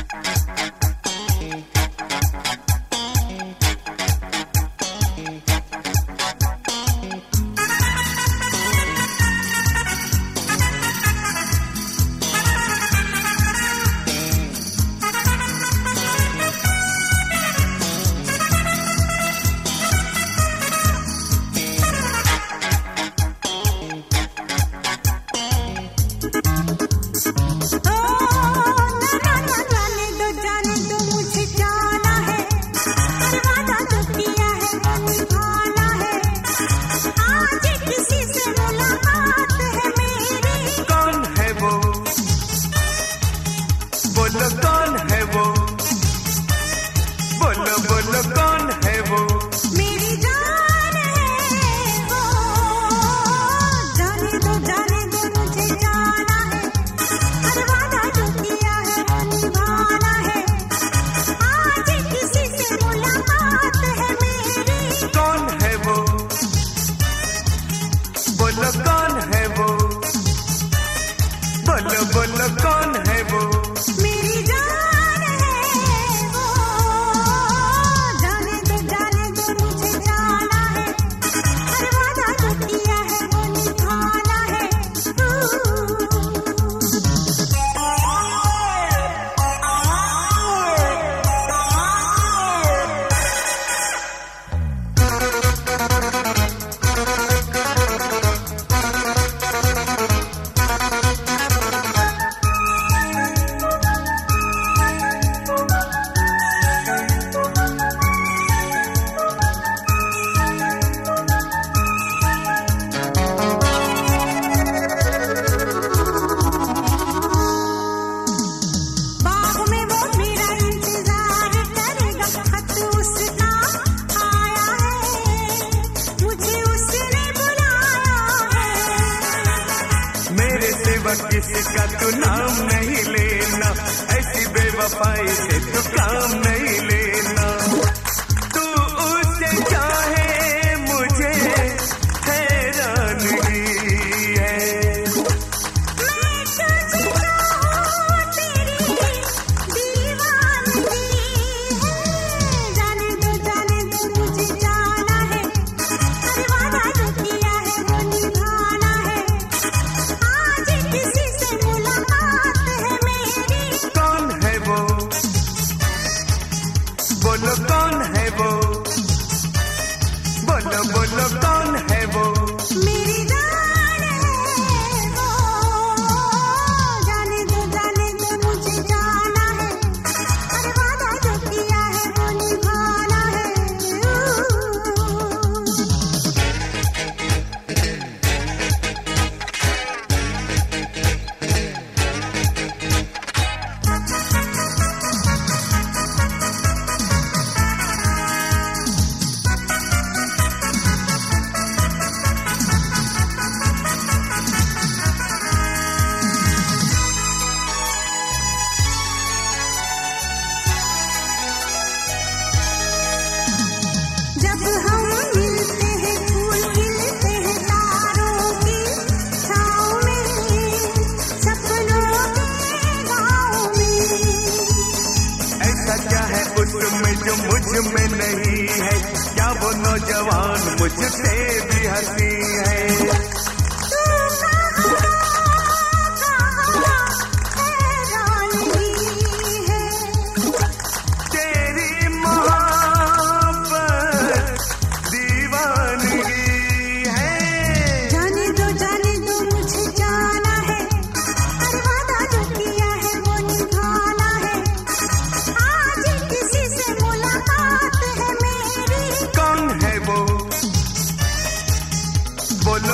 किसका तू नाम नहीं लेना, ऐसी बेवफाई से तू काम नहीं लेना। तू उससे चाहे मुझे हैरानगी है, मैं तुझे चाहूं तेरी दीवानगी है। जाने दो मुझे जाना है, हर वादा जो किया है वो निभाना है। आज किसी से मुलाकात है मेरी। कौन है वो, बोलो कौन है वो, बोलो बोलो कौन है वो। मेरी जान है वो, जाने दो मुझे जाना है। हर वादा जो किया है वो निभाना है। जब हम मिलते हैं फूल खिलते हैं तारों की छाँव में, सपनों के गाँव में। ऐसा क्या है उसमें जो मुझ में नहीं है, क्या वो नौजवान मुझसे भी हंसी है। तू कहाँ हैरानगी है, तेरी मोहब्बत दीवानगी है। जाने दो मुझे जाना है। हर वादा जो किया है वो निभाना है। आज किसी से मुलाकात है मेरी। कौन है वो, बोलो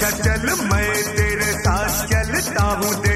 अच्छा चल मैं तेरे साथ चलता हूँ।